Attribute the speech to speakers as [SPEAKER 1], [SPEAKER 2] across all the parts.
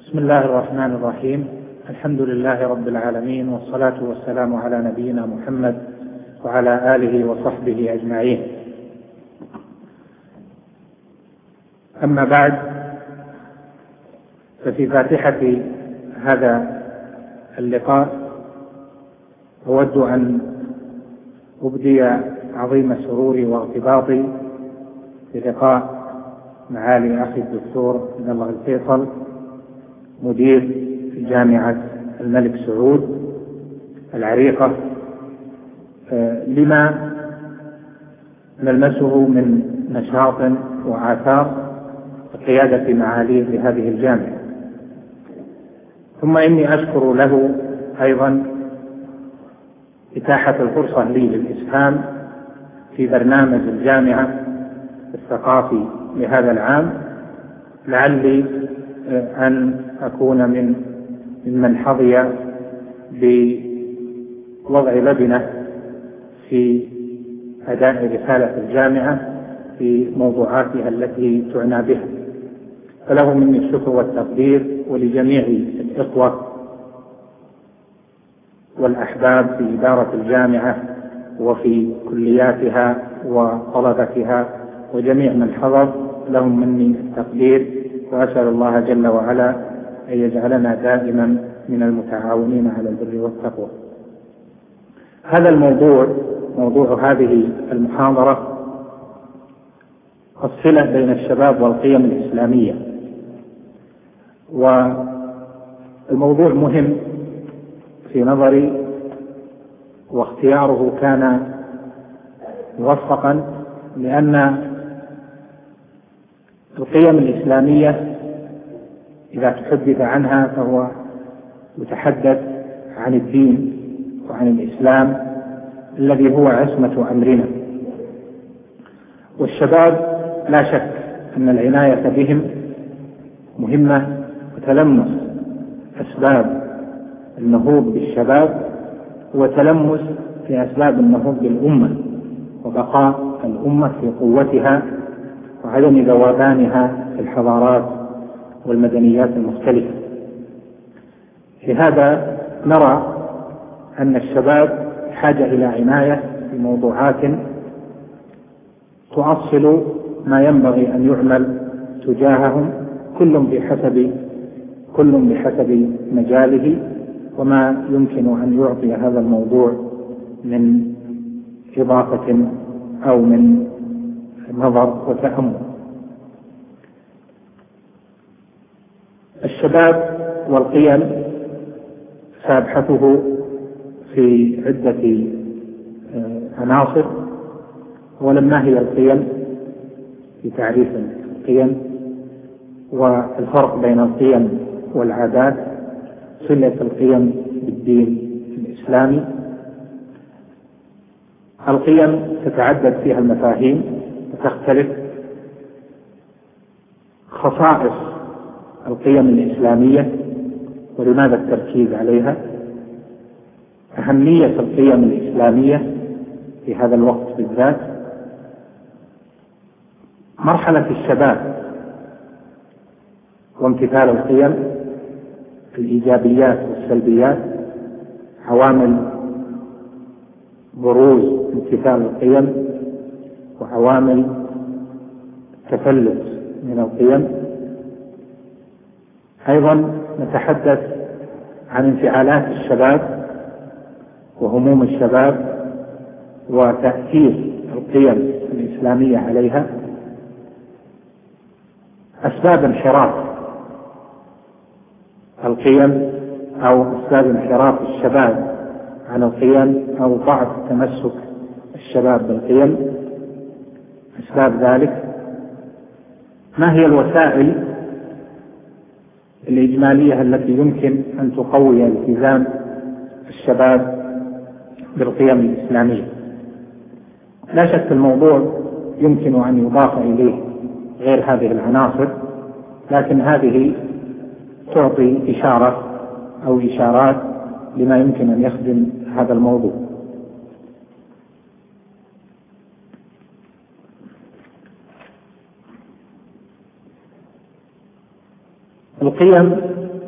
[SPEAKER 1] بسم الله الرحمن الرحيم. الحمد لله رب العالمين، والصلاة والسلام على نبينا محمد وعلى آله وصحبه أجمعين. أما بعد، ففي فاتحة هذا اللقاء أود أن أبدي عظيم سروري وارتباطي بلقاء معالي أخي الدكتور عبد الله الفيصل، مدير جامعة الملك سعود العريقة، لما نلمسه من نشاط وآثار قيادة معاليه لهذه الجامعة. ثم إني أشكر له أيضا إتاحة الفرصة لي للإسهام في برنامج الجامعة الثقافي لهذا العام، لعلي أن أكون ممن حظي بوضع لبنة في أداء رسالة الجامعة في موضوعاتها التي تعنى بها. فله مني الشكر والتقدير، ولجميع الإخوة والأحباب في إدارة الجامعة وفي كلياتها وطلبتها وجميع من حضر، لهم مني التقدير، وأسأل الله جل وعلا أن يجعلنا دائما من المتعاونين على البر والتقوى. هذا الموضوع، موضوع هذه المحاضرة، الصلة بين الشباب والقيم الإسلامية. والموضوع مهم في نظري، واختياره كان موفقا، لأن القيم الإسلامية إذا تحدث عنها فهو يتحدث عن الدين وعن الإسلام الذي هو عصمة أمرنا. والشباب لا شك أن العناية بهم مهمة، وتلمس أسباب النهوض بالشباب وتلمس في أسباب النهوض بالأمة وبقاء الأمة في قوتها وعدم ذوبانها في الحضارات والمدنيات المختلفة. لهذا نرى أن الشباب حاجة إلى عناية في موضوعات تؤصل ما ينبغي أن يعمل تجاههم، كل بحسب مجاله وما يمكن أن يعطي هذا الموضوع من إضافة أو من نظر وتأمل. الشباب والقيم سأبحثه في عدة عناصر. ولما هي القيم في تعريف القيم، والفرق بين القيم والعادات، صلة القيم بالدين الإسلامي. القيم تتعدد فيها المفاهيم وتختلف. خصائص القيم الإسلامية ولماذا التركيز عليها، أهمية القيم الإسلامية في هذا الوقت بالذات، مرحلة الشباب وامتثال القيم، الإيجابيات والسلبيات، عوامل بروز امتثال القيم وعوامل التفلت من القيم. أيضا نتحدث عن انفعالات الشباب وهموم الشباب وتأثير القيم الإسلامية عليها، أسباب انحراف القيم أو أسباب انحراف الشباب عن القيم أو ضعف تمسك الشباب بالقيم، أسباب ذلك. ما هي الوسائل الإجمالية التي يمكن أن تقوي التزام الشباب بالقيم الإسلامية؟ لا شك الموضوع يمكن أن يضاف إليه غير هذه العناصر، لكن هذه تعطي إشارة أو إشارات لما يمكن أن يخدم هذا الموضوع. القيم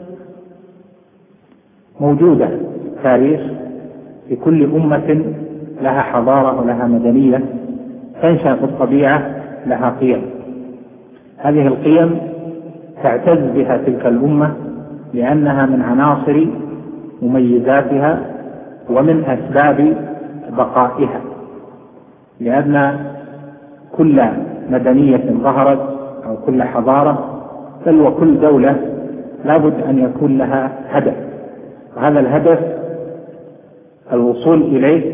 [SPEAKER 1] موجودة تاريخ، في كل أمة لها حضارة ولها مدنية، تنشأ في الطبيعة لها قيم. هذه القيم تعتز بها تلك الأمة لأنها من عناصر مميزاتها ومن أسباب بقائها، لأن كل مدنية ظهرت أو كل حضارة بل وكل دولة لابد أن يكون لها هدف، وهذا الهدف الوصول إليه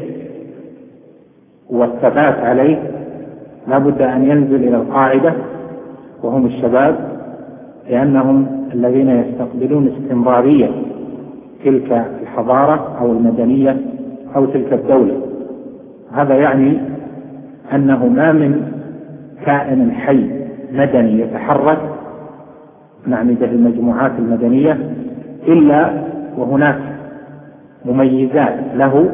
[SPEAKER 1] والثبات عليه لابد أن ينزل إلى القاعدة، وهم الشباب، لأنهم الذين يستقبلون استمرارية تلك الحضارة أو المدنية أو تلك الدولة. هذا يعني أنه ما من كائن حي مدني يتحرك، نعني به المجموعات المدنية، إلا وهناك مميزات له،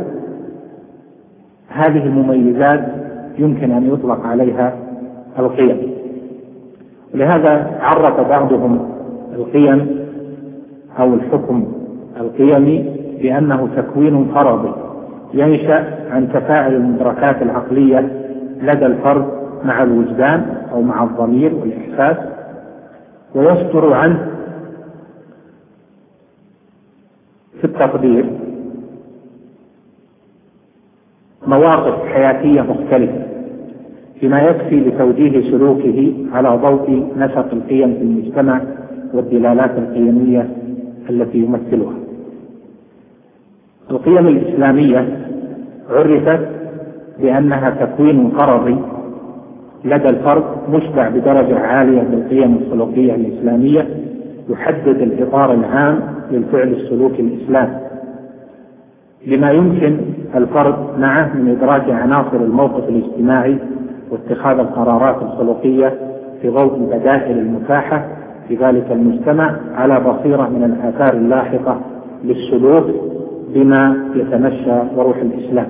[SPEAKER 1] هذه المميزات يمكن أن يطلق عليها القيم. ولهذا عرف بعضهم القيم أو الحكم القيمي بأنه تكوين فرضي ينشأ عن تفاعل المدركات العقلية لدى الفرد مع الوجدان أو مع الضمير والإحساس، ويصدر عنه في التقدير مواقف حياتية مختلفة بما يكفي لتوجيه سلوكه على ضوء نسق القيم في المجتمع والدلالات القيمية التي يمثلها. القيم الإسلامية عرفت بأنها تكوين فرضي لدى الفرد مشبع بدرجة عالية بالقيم الخلقية الإسلامية، يحدد الإطار العام للفعل السلوكي الإسلامي لما يمكن الفرد معه من إدراك عناصر الموقف الاجتماعي واتخاذ القرارات الخلقية في ضوء البدائل المتاحة في ذلك المجتمع على بصيرة من الآثار اللاحقة للسلوك بما يتمشى وروح الإسلام.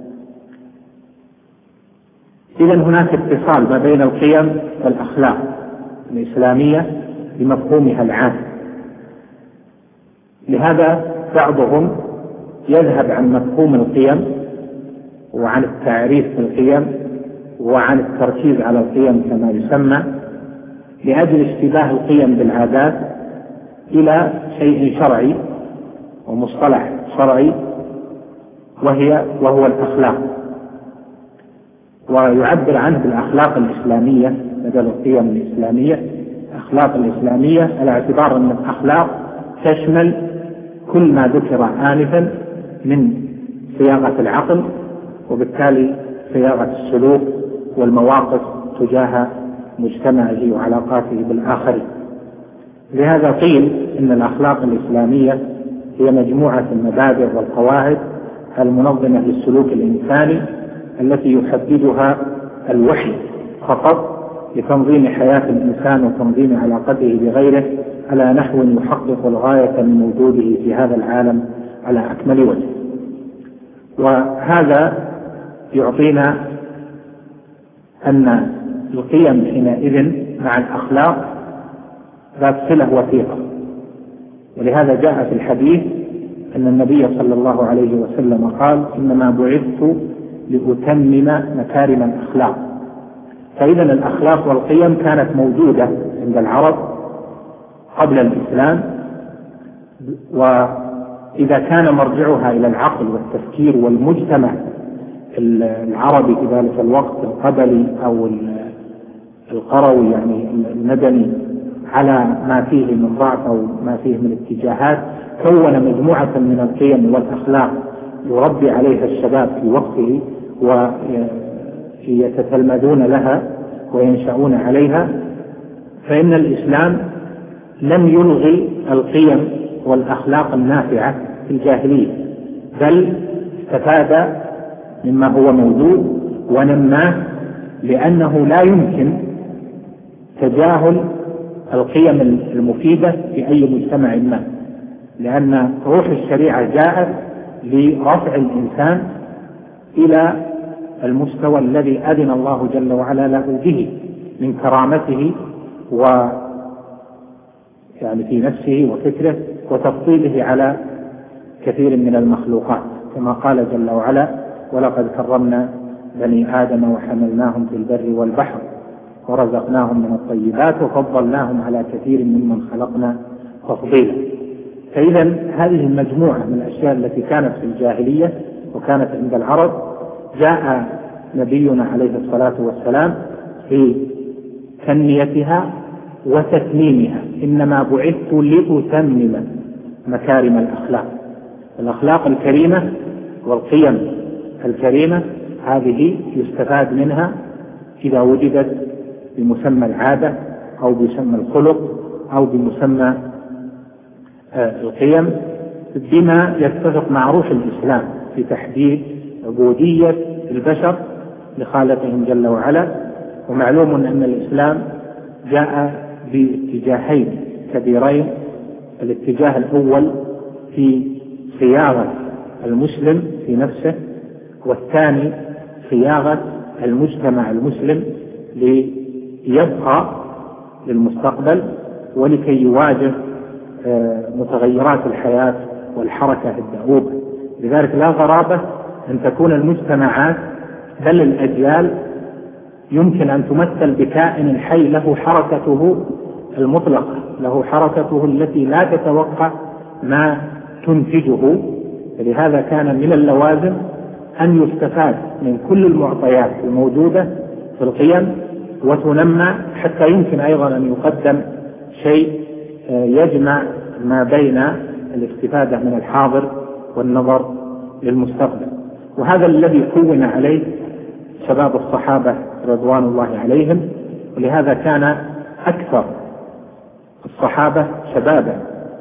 [SPEAKER 1] إذن هناك اتصال ما بين القيم والأخلاق الإسلامية بمفهومها العام. لهذا بعضهم يذهب عن مفهوم القيم وعن التعريف بالقيم وعن التركيز على القيم كما يسمى لأجل اشتباه القيم بالعادات إلى شيء شرعي ومصطلح شرعي وهو الأخلاق، ويعبر عنه بالأخلاق الإسلامية بدل القيم الإسلامية. الأخلاق الإسلامية على اعتبار أن الأخلاق تشمل كل ما ذكر آنفا من صياغة العقل وبالتالي صياغة السلوك والمواقف تجاه مجتمعه وعلاقاته بالآخرين. لهذا قيل إن الأخلاق الإسلامية هي مجموعة المبادئ والقواعد المنظمة للسلوك الإنساني التي يحددها الوحي فقط لتنظيم حياة الإنسان وتنظيم علاقته بغيره على نحو يحقق الغاية من وجوده في هذا العالم على أكمل وجه. وهذا يعطينا أن القيم حينئذ مع الأخلاق ذات صلة وثيقة. ولهذا جاء في الحديث أن النبي صلى الله عليه وسلم قال: إنما بعثت لأتمم مكارم الأخلاق. فإذا الأخلاق والقيم كانت موجودة عند العرب قبل الإسلام، وإذا كان مرجعها إلى العقل والتفكير والمجتمع العربي في ذلك الوقت القبلي أو القروي يعني المدني على ما فيه من ضعف أو ما فيه من اتجاهات، كون مجموعة من القيم والأخلاق يربي عليها الشباب في وقته ويتتلمذون لها وينشأون عليها. فإن الإسلام لم يلغي القيم والأخلاق النافعة في الجاهلية، بل استفاد مما هو موجود ونماه، لأنه لا يمكن تجاهل القيم المفيدة في أي مجتمع ما، لأن روح الشريعة جاءت لرفع الإنسان إلى المستوى الذي أذن الله جل وعلا له به من كرامته يعني في نفسه وفكره وتفضيله على كثير من المخلوقات، كما قال جل وعلا: ولقد كرمنا بني آدم وحملناهم في البر والبحر ورزقناهم من الطيبات وفضلناهم على كثير ممن خلقنا تفضيلا. فإذا هذه المجموعة من الأشياء التي كانت في الجاهلية وكانت عند العرب جاء نبينا عليه الصلاة والسلام في تنميتها وتتميمها. إنما بعثت لأتمم مكارم الأخلاق. الأخلاق الكريمة والقيم الكريمة هذه يستفاد منها إذا وجدت بمسمى العادة أو بمسمى الخلق أو بمسمى القيم، بما يتفق مع روح الإسلام في تحديد عبودية البشر لخالقهم جل وعلا. ومعلوم أن الإسلام جاء باتجاهين كبيرين: الاتجاه الأول في صياغة المسلم في نفسه، والثاني صياغة المجتمع المسلم ليبقى للمستقبل ولكي يواجه متغيرات الحياة والحركة الدؤوبة. لذلك لا غرابة أن تكون المجتمعات بل الأجيال يمكن أن تمثل بكائن حي له حركته المطلقة، له حركته التي لا تتوقع ما تنتجه. لهذا كان من اللوازم أن يستفاد من كل المعطيات الموجودة في القيم وتنمى، حتى يمكن أيضا أن يقدم شيء يجمع ما بين الاستفادة من الحاضر والنظر للمستقبل. وهذا الذي كون عليه شباب الصحابة رضوان الله عليهم، ولهذا كان أكثر الصحابة شبابا،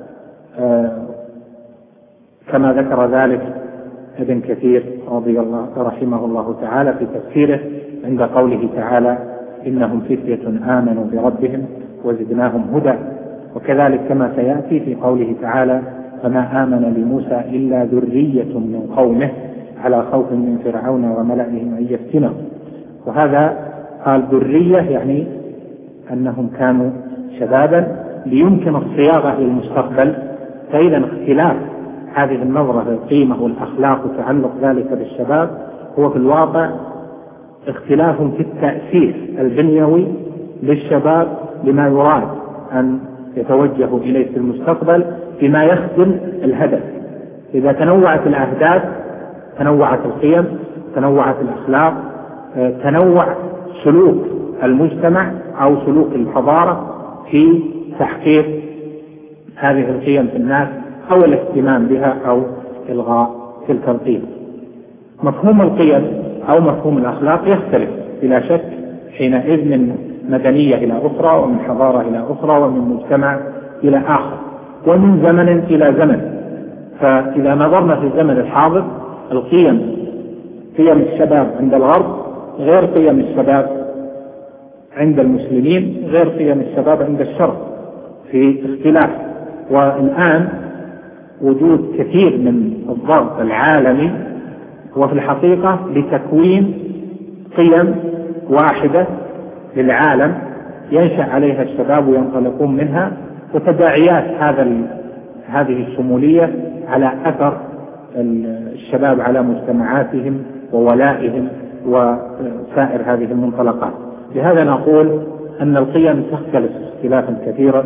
[SPEAKER 1] كما ذكر ذلك ابن كثير رحمه الله تعالى في تفسيره عند قوله تعالى: إنهم فتية آمنوا بربهم وزدناهم هدى. وكذلك كما سيأتي في قوله تعالى: فما آمن لموسى إلا ذرية من قومه على خوف من فرعون وملئهم أن يفتنهم. وهذا قال ذرية يعني أنهم كانوا شبابا ليمكن الصياغة للمستقبل. فإذا اختلاف هذه النظرة للقيمة والأخلاق وتعلق ذلك بالشباب هو في الواقع اختلاف في التأثير البنيوي للشباب لما يراد أن يتوجهوا إليه في المستقبل بما يخدم الهدف. إذا تنوعت الأهداف تنوعت القيم، تنوعت الأخلاق، تنوع سلوك المجتمع أو سلوك الحضارة في تحقيق هذه القيم في الناس أو الاهتمام بها أو إلغاء تلك القيم. مفهوم القيم أو مفهوم الأخلاق يختلف بلا شك حينئذ من مدنية إلى أخرى، ومن حضارة إلى أخرى، ومن مجتمع إلى آخر، ومن زمن إلى زمن. فإذا نظرنا في الزمن الحاضر القيم، قيم الشباب عند الغرب غير قيم الشباب عند المسلمين، غير قيم الشباب عند الشرق، في اختلاف. والآن وجود كثير من الضغط العالمي هو في الحقيقة لتكوين قيم واحدة للعالم ينشأ عليها الشباب وينطلقون منها، وتداعيات هذه الشمولية على أثر الشباب على مجتمعاتهم وولائهم وسائر هذه المنطلقات. لهذا نقول أن القيم تختلف اختلافا كثيرا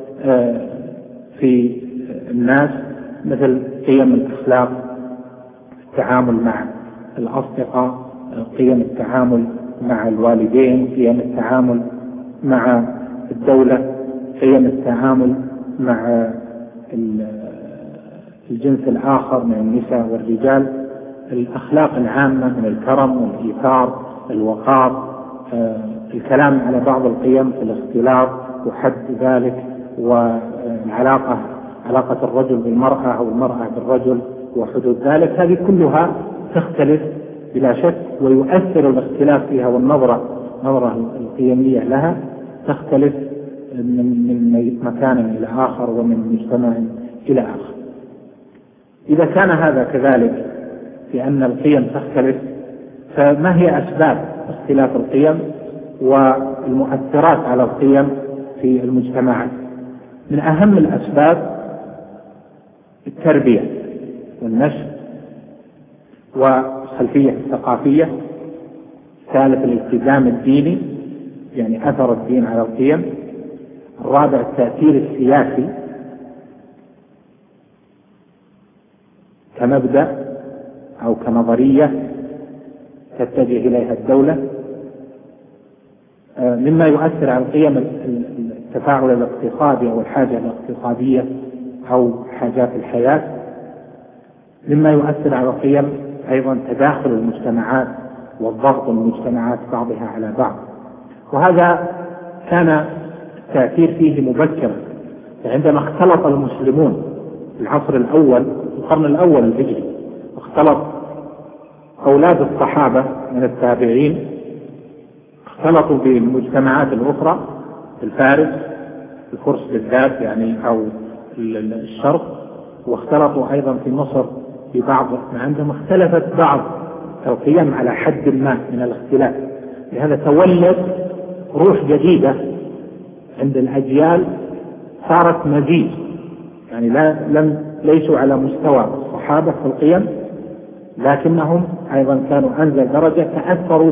[SPEAKER 1] في الناس، مثل قيم الأخلاق، التعامل مع الأصدقاء، قيم التعامل مع الوالدين، قيم التعامل مع الدولة، قيم التعامل مع الجنس الآخر من النساء والرجال، الأخلاق العامة من الكرم والإيثار، الوقار، الكلام على بعض القيم في الاختلاط وحد ذلك، والعلاقة علاقة الرجل بالمرأة أو المرأة بالرجل وحدود ذلك. هذه كلها تختلف بلا شك، ويؤثر الاختلاف فيها والنظرة القيمية لها تختلف من مكان إلى آخر ومن مجتمع إلى آخر. إذا كان هذا كذلك في أن القيم تختلف، فما هي أسباب اختلاف القيم والمؤثرات على القيم في المجتمعات؟ من أهم الأسباب التربية والنشر، والخلفية الثقافية. الثالث الالتزام الديني، يعني أثر الدين على القيم. الرابع التأثير السياسي كمبدأ أو كنظرية تتجه إليها الدولة. مما يؤثر على القيم التفاعل الاقتصادي أو الحاجة الاقتصادية أو حاجات الحياة. مما يؤثر على القيم أيضا تداخل المجتمعات والضغط المجتمعات بعضها على بعض، وهذا كان التأثير فيه مبكرا. عندما اختلط المسلمون في العصر الأول، القرن الأول الهجري، اختلط أولاد الصحابة من التابعين، اختلطوا بالمجتمعات الأخرى في الفارس، الفرس بالذات يعني أو الشرق، واختلطوا أيضا في مصر في بعض ما عندهم، اختلفت بعض القيم على حد ما من الاختلاف. لهذا تولد روح جديدة عند الأجيال، صارت مزيج، يعني ليسوا على مستوى الصحابة في القيم، لكنهم أيضا كانوا أنزل درجة، تأثروا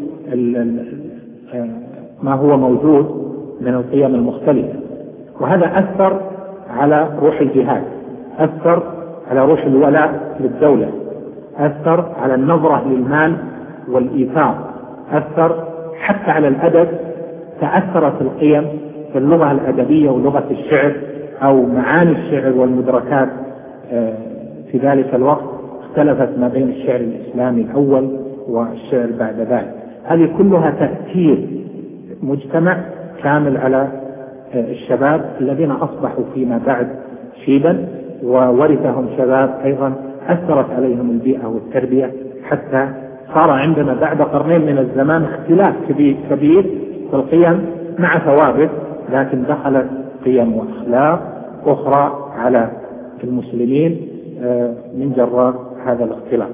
[SPEAKER 1] ما هو موجود من القيم المختلفة. وهذا أثر على روح الجهاد، أثر على روح الولاء للدولة، أثر على النظرة للمال والإيثار، أثر حتى على الأدب. تأثرت القيم في اللغة الأدبية ولغة الشعر أو معاني الشعر والمدركات في ذلك الوقت اختلفت ما بين الشعر الإسلامي الأول والشعر بعد ذلك. هذه كلها تأثير مجتمع كامل على الشباب الذين أصبحوا فيما بعد شيبا، وورثهم شباب أيضا أثرت عليهم البيئة والتربية، حتى صار عندنا بعد قرنين من الزمان اختلاف كبير في القيم مع ثوابت، لكن دخلت قيم وأخلاق أخرى على المسلمين من جراء هذا الاختلاف.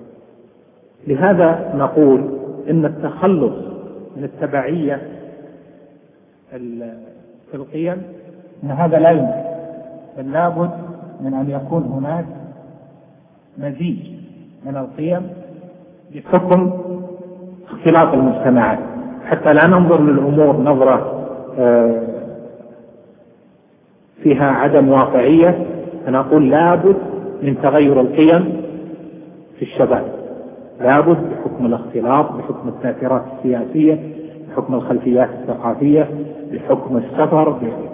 [SPEAKER 1] لهذا نقول إن التخلص من التبعية في القيم إن هذا لا يمكن، بل لابد من أن يكون هناك مزيج من القيم بحكم اختلاط المجتمعات، حتى لا ننظر للأمور نظرة فيها عدم واقعية. فنقول لابد من تغير القيم في الشباب، لابد بحكم الاختلاط، بحكم التأثيرات السياسية، بحكم الخلفيات الثقافية، بحكم السفر،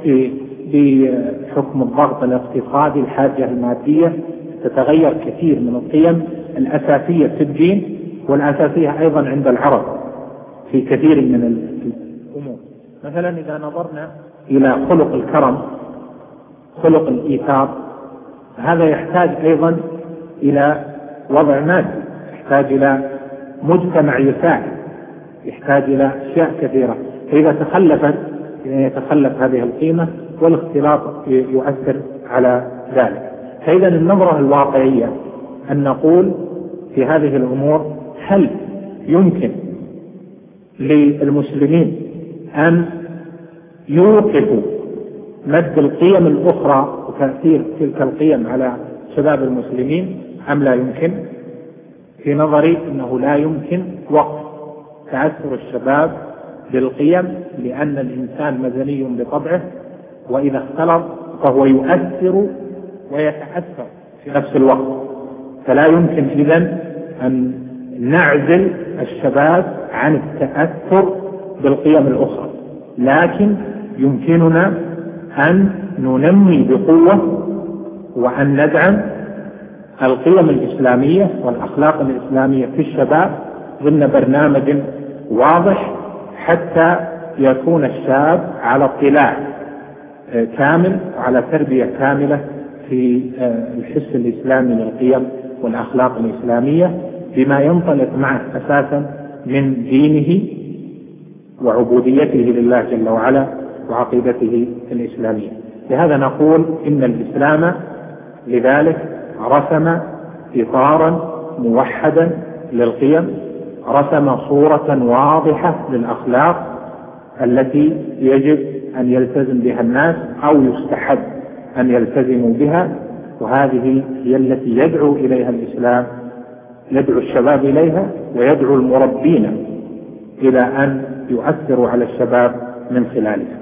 [SPEAKER 1] بحكم الضغط الاقتصادي، الحاجة المادية، تتغير كثير من القيم الأساسية في الدين والأساسية أيضا عند العرب في كثير من الأمور. مثلا إذا نظرنا إلى خلق الكرم، خلق الإيثار، هذا يحتاج أيضا إلى وضع مادي، يحتاج إلى مجتمع يساعد، يحتاج إلى أشياء كثيرة. فإذا يتخلف هذه القيمة والاختلاط يؤثر على ذلك. فإذا النظرة الواقعية أن نقول في هذه الأمور: هل يمكن للمسلمين أن يوقفوا مد القيم الأخرى وتأثير تلك القيم على شباب المسلمين أم لا يمكن؟ في نظري أنه لا يمكن وقف تأثر الشباب بالقيم، لأن الإنسان مدني بطبعه، وإذا اختلط فهو يؤثر ويتأثر في نفس الوقت. فلا يمكن إذن أن نعزل الشباب عن التأثر بالقيم الأخرى، لكن يمكننا أن ننمي بقوة وأن ندعم القيم الإسلامية والأخلاق الإسلامية في الشباب ضمن برنامج واضح، حتى يكون الشاب على اطلاع كامل وعلى تربية كاملة في الحس الإسلامي للقيم والأخلاق الإسلامية، بما ينطلق معه أساسا من دينه وعبوديته لله جل وعلا وعقيدته الإسلامية. لهذا نقول إن الإسلام لذلك رسم إطارا موحدا للقيم، رسم صورة واضحة للأخلاق التي يجب أن يلتزم بها الناس أو يستحب أن يلتزموا بها، وهذه هي التي يدعو إليها الإسلام، يدعو الشباب إليها ويدعو المربين إلى أن يؤثروا على الشباب من خلالها.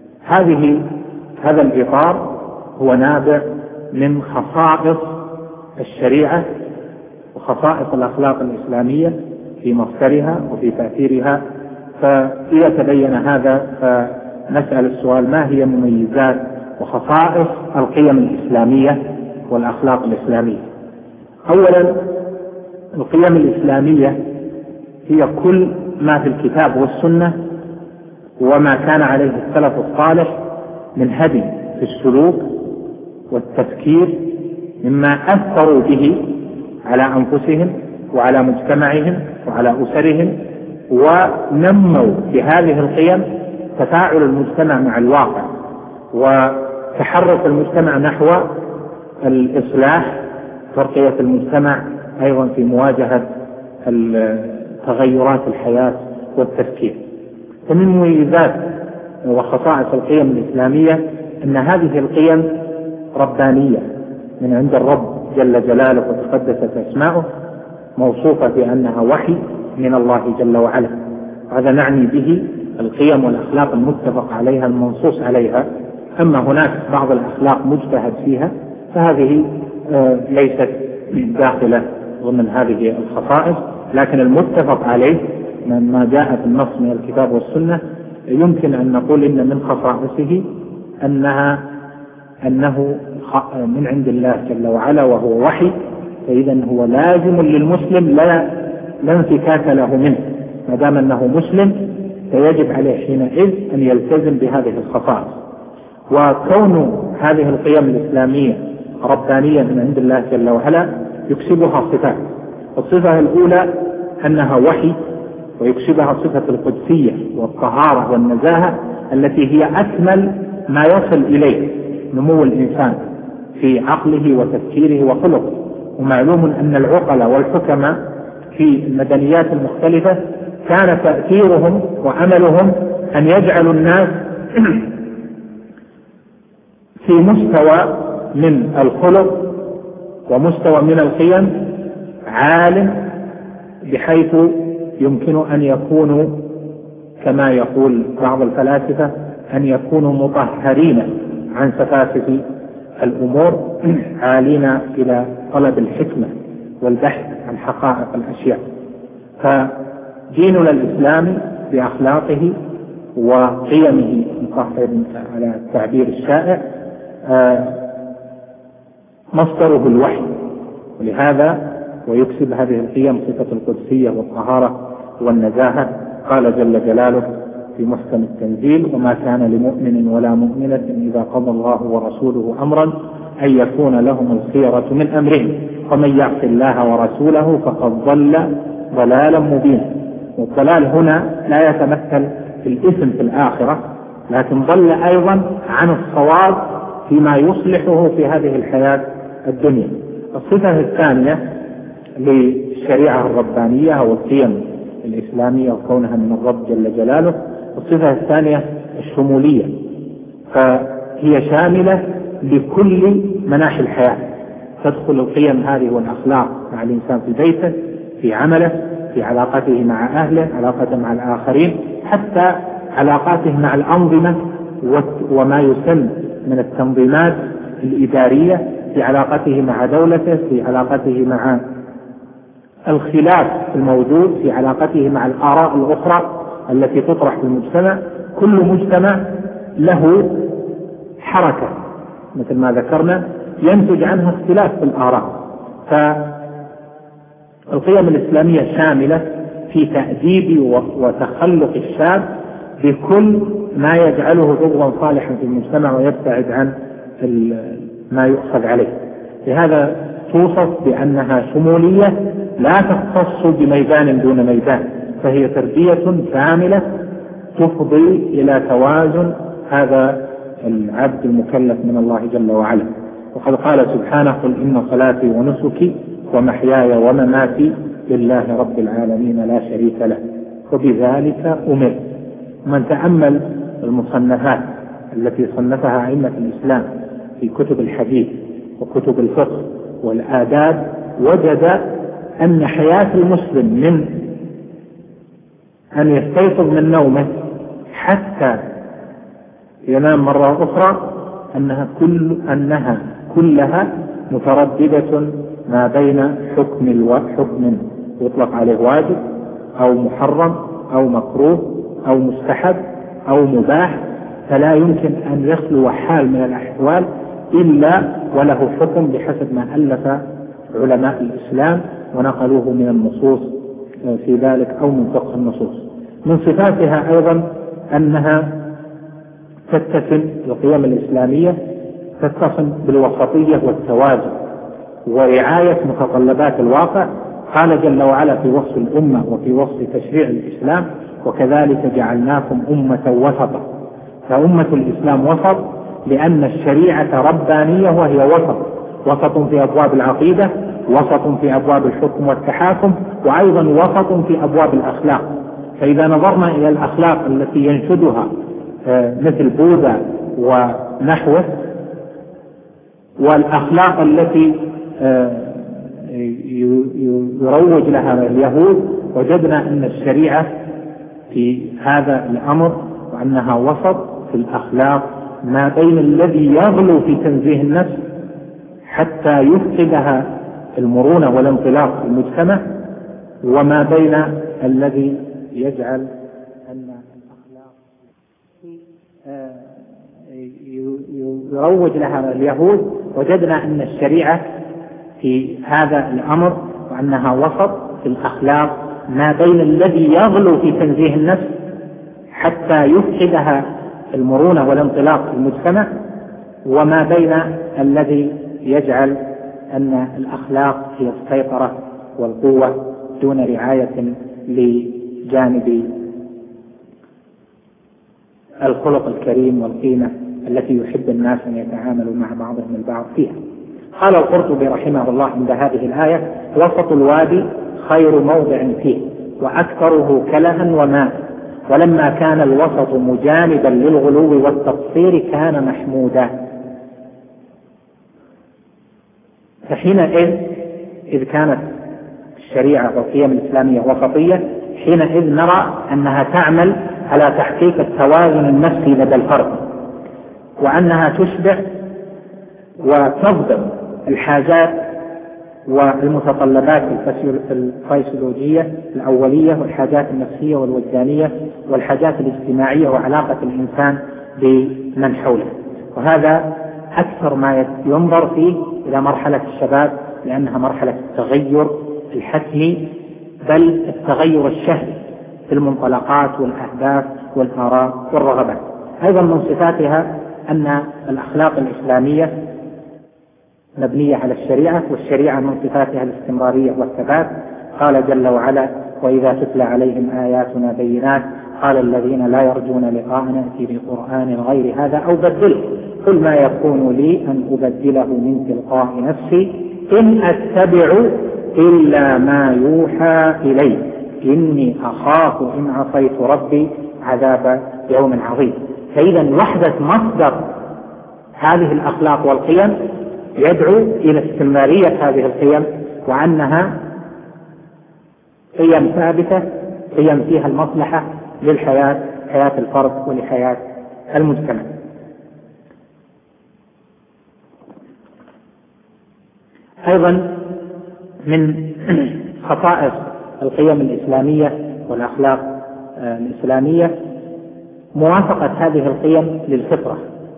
[SPEAKER 1] هذا الإطار هو نابع من خصائص الشريعة وخصائص الأخلاق الإسلامية في مصدرها وفي تأثيرها. فإذا تبين هذا فنسأل السؤال: ما هي مميزات وخصائص القيم الإسلامية والأخلاق الإسلامية؟ أولا، القيم الإسلامية هي كل ما في الكتاب والسنة وما كان عليه السلف الصالح من هدي في السلوك والتفكير، مما أثروا به على أنفسهم وعلى مجتمعهم وعلى أسرهم، ونموا بهذه القيم تفاعل المجتمع مع الواقع وتحرك المجتمع نحو الإصلاح، ترقية المجتمع أيضا في مواجهة تغيرات الحياة والتفكير. ومن مميزات وخصائص القيم الإسلامية أن هذه القيم ربانية من عند الرب جل جلاله وتقدست أسماؤه، موصوفة بأنها وحي من الله جل وعلا. هذا نعني به القيم والأخلاق المتفق عليها المنصوص عليها. أما هناك بعض الأخلاق مجتهد فيها فهذه ليست داخلة ضمن هذه الخصائص، لكن المتفق عليه ما جاء في النص من الكتاب والسنة يمكن أن نقول إن من خصائصه أنه من عند الله جل وعلا وهو وحي، فإذا هو لازم للمسلم لا انفكاك له منه. ما دام أنه مسلم فيجب عليه حينئذ أن يلتزم بهذه الخصائص. وكون هذه القيم الإسلامية ربانية من عند الله جل وعلا يكسبها صفات. الصفة الأولى أنها وحي، ويكسبها صفة القدسية والطهارة والنزاهة التي هي أكمل ما يصل إليه نمو الإنسان في عقله وتفكيره وخلقه. ومعلوم أن العقلاء والحكماء في المدنيات المختلفة كان تأثيرهم وعملهم أن يجعلوا الناس في مستوى من الخلق ومستوى من القيم عال، بحيث يمكن أن يكونوا كما يقول بعض الفلاسفة أن يكونوا مطهرين عن سفاسف الأمور، عالين إلى طلب الحكمة والبحث عن حقائق الأشياء. فديننا الإسلامي بأخلاقه وقيمه مطهر على التعبير الشائع مصدره الوحي، ولهذا ويكسب هذه القيم صفة القدسية والطهارة والنزاهة. قال جل جلاله في محكم التنزيل: وما كان لمؤمن ولا مؤمنة إذا قضى الله ورسوله أمرا أن يكون لهم الخيرة من أمرهم ومن يعص الله ورسوله فقد ضل ضلالا مبينا. والضلال هنا لا يتمثل في الإثم في الآخرة، لكن ضل أيضا عن الصواب فيما يصلحه في هذه الحياة الدنيا. الصفة الثانية للشريعة الربانية والقيم الإسلامية وكونها من الرب جل جلاله، الصفة الثانية الشمولية، فهي شاملة لكل مناحي الحياة. تدخل القيم هذه والأخلاق مع الإنسان في بيته، في عمله، في علاقته مع أهله، علاقته مع الآخرين، حتى علاقاته مع الأنظمة وما يسمى من التنظيمات الإدارية، في علاقته مع دولته، في علاقته مع الخلاف الموجود، في علاقته مع الآراء الأخرى التي تطرح في المجتمع. كل مجتمع له حركة مثل ما ذكرنا ينتج عنها اختلاف في الآراء. فالقيم الإسلامية شاملة في تأديب وتخلق الشاب بكل ما يجعله عضوا صالحا في المجتمع ويبتعد عن ما يؤخذ عليه. لهذا توصف بأنها شمولية لا تختص بميدان دون ميدان، فهي تربية كاملة تفضي إلى توازن هذا العبد المكلف من الله جل وعلا. وقد قال سبحانه: قل إن صلاتي ونسكي ومحياي ومماتي لله رب العالمين لا شريك له وبذلك أمر. من تأمل المصنفات التي صنفها أئمة الإسلام في كتب الحديث وكتب الفقه والآداب وجد أن حياة المسلم من أن يستيقظ من نومه حتى ينام مرة أخرى أنها كلها مترددة ما بين حكم يطلق عليه واجب أو محرم أو مكروه أو مستحب أو مباح، فلا يمكن أن يخلو حال من الأحوال إلا وله حكم بحسب ما ألف علماء الإسلام ونقلوه من النصوص في ذلك أو من فقه النصوص. من صفاتها أيضا أنها تتسم القيم الإسلامية تتصل بالوسطية والتوازن ورعاية متطلبات الواقع. قال جل وعلا في وصف الأمة وفي وصف تشريع الإسلام: وكذلك جعلناكم أمة وسطا. فأمة الإسلام وسط لأن الشريعة ربانية وهي وسط في أبواب العقيدة، وسط في أبواب الحكم والتحاكم، وأيضا وسط في أبواب الأخلاق. فإذا نظرنا إلى الأخلاق التي ينشدها مثل بوذا ونحوه والأخلاق التي يروج لها اليهود، وجدنا أن الشريعة في هذا الأمر وأنها وسط في الأخلاق ما بين الذي يغلو في تنزيه النفس حتى يفقدها المرونة والانطلاق في المجتمع، وما بين الذي يجعل أن الأخلاق يروج لها اليهود. وجدنا أن الشريعة في هذا الأمر وأنها وسط في الأخلاق ما بين الذي يغلو في تنزيه النفس حتى يفقدها المرونة والانطلاق في المجتمع، وما بين الذي يجعل أن الأخلاق هي السيطرة والقوة دون رعاية لجانب الخلق الكريم والقيمة التي يحب الناس أن يتعاملوا مع بعضهم البعض فيها. قال القرطبي رحمه الله عند هذه الآية: وسط الوادي خير موضع فيه وأكثره كلها وماء، ولما كان الوسط مجانبا للغلو والتقصير كان محمودا. فحينئذ إذ كانت الشريعة والقيم الإسلامية وسطية، حينئذ نرى أنها تعمل على تحقيق التوازن النفسي لدى الفرد، وأنها تشبع وتضبط الحاجات والمتطلبات الفسيولوجية الأولية والحاجات النفسية والوجدانية والحاجات الاجتماعية وعلاقة الإنسان بمن حوله. وهذا أكثر ما ينظر فيه إلى مرحلة الشباب، لأنها مرحلة التغير الحتمي بل التغير الشهري في المنطلقات والأهداف والآراء والرغبات. أيضا من صفاتها أن الأخلاق الإسلامية مبنية على الشريعة، والشريعة من صفاتها الاستمرارية والثبات. قال جل وعلا: وإذا تتلى عليهم آياتنا بينات قال الذين لا يرجون لقاءنا ائت بقرآن غير هذا أو بدله قل ما يكون لي أن أبدله من تلقاء نفسي إن أتبع إلا ما يوحى إلي إني أخاف إن عصيت ربي عذاب يوم عظيم. فإذا وحدة مصدر هذه الأخلاق والقيم يدعو إلى استمرارية هذه القيم، وأنها قيم ثابتة، قيم فيها المصلحة للحياة، حياة الفرد ولحياة المجتمع. أيضا من خصائص القيم الإسلامية والأخلاق الإسلامية موافقة هذه القيم للفطرة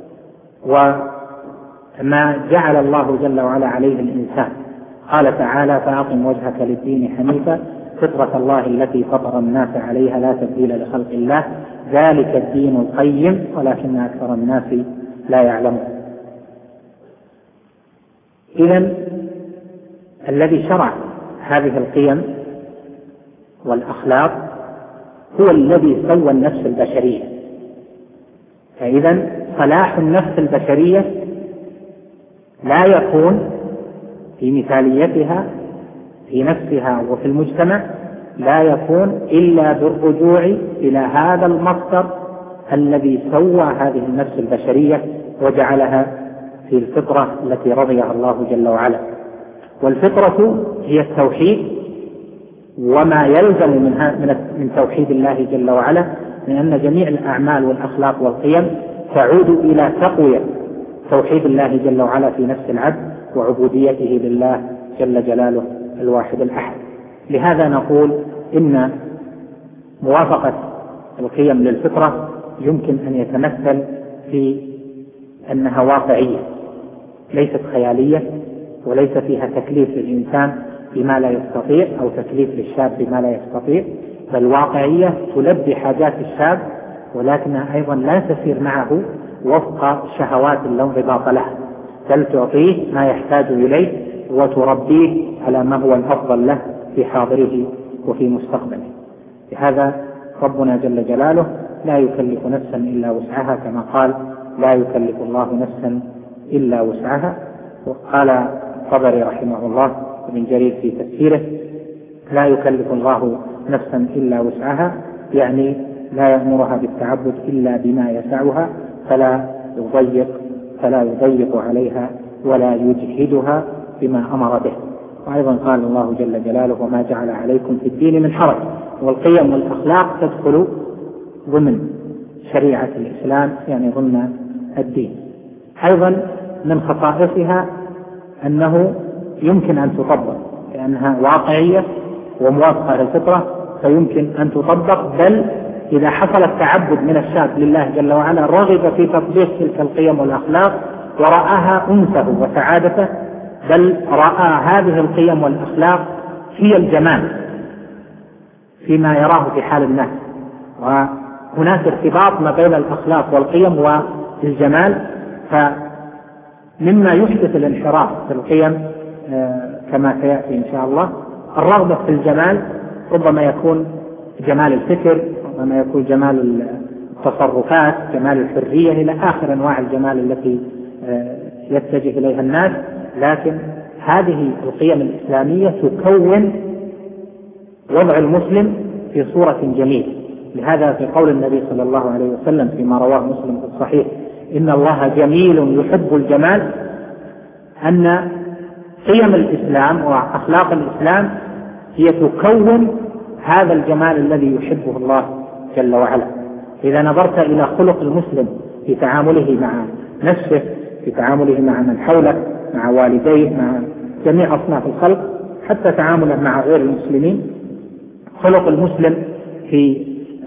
[SPEAKER 1] وما جعل الله جل وعلا عليه الإنسان. قال تعالى: فأقم وجهك للدين حنيفا فطرة الله التي فطر الناس عليها لا تبديل لخلق الله ذلك الدين القيم ولكن أكثر الناس لا يعلمون. إذن الذي شرع هذه القيم والأخلاق هو الذي سوى النفس البشرية. فإذا صلاح النفس البشرية لا يكون في مثاليتها في نفسها وفي المجتمع، لا يكون إلا بالرجوع إلى هذا المصدر الذي سوى هذه النفس البشرية وجعلها في الفطرة التي رضيها الله جل وعلا. والفطرة هي التوحيد وما يلزم من توحيد الله جل وعلا، لأن جميع الأعمال والأخلاق والقيم تعود إلى تقوية توحيد الله جل وعلا في نفس العبد وعبوديته لله جل جلاله الواحد الأحد. لهذا نقول إن موافقة القيم للفطرة يمكن أن يتمثل في أنها واقعية ليست خيالية، وليس فيها تكليف للإنسان بما لا يستطيع أو تكليف للشاب بما لا يستطيع، بل واقعية تلبي حاجات الشاب، ولكنها أيضا لا تسير معه وفق شهوات لا انضباط لها، بل تعطيه ما يحتاج إليه وتربيه على ما هو الأفضل له في حاضره وفي مستقبله. لهذا ربنا جل جلاله لا يكلف نفسا إلا وسعها، كما قال لا يكلف الله نفسا إلا وسعها. وقال الطبري رحمه الله ابن جرير في تفسيره لا يكلف الله نفسا إلا وسعها، يعني لا يأمرها بالتعبد إلا بما يسعها، فلا يضيق عليها ولا يجهدها بما أمر به. وأيضا قال الله جل جلاله وما جعل عليكم في الدين من حرج. والقيم والأخلاق تدخل ضمن شريعة الإسلام، يعني ضمن الدين. أيضا من خصائصها أنه يمكن أن تطبق، لأنها واقعية وموافقة للفطرة، فيمكن أن تطبق، بل إذا حصل التعبد من الشاب لله جل وعلا رغب في تطبيق تلك القيم والأخلاق ورآها أنسه وسعادته، بل رأى هذه القيم والأخلاق هي الجمال فيما يراه في حال الناس. وهناك ارتباط ما بين الأخلاق والقيم والجمال، فمما يحدث الانحراف في القيم كما سيأتي إن شاء الله الرغبة في الجمال، ربما يكون جمال الفكر، ربما يكون جمال التصرفات، جمال الحرية، إلى آخر أنواع الجمال التي يتجه إليها الناس. لكن هذه القيم الإسلامية تكون وضع المسلم في صورة جميلة. لهذا في قول النبي صلى الله عليه وسلم فيما رواه مسلم في الصحيح إن الله جميل يحب الجمال، أن قيم الإسلام وأخلاق الإسلام هي تكون هذا الجمال الذي يحبه الله جل وعلا. إذا نظرت إلى خلق المسلم في تعامله مع نفسه، في تعامله مع من حوله، مع والديه، مع جميع أصناف الخلق، حتى تعامله مع غير المسلمين، خلق المسلم في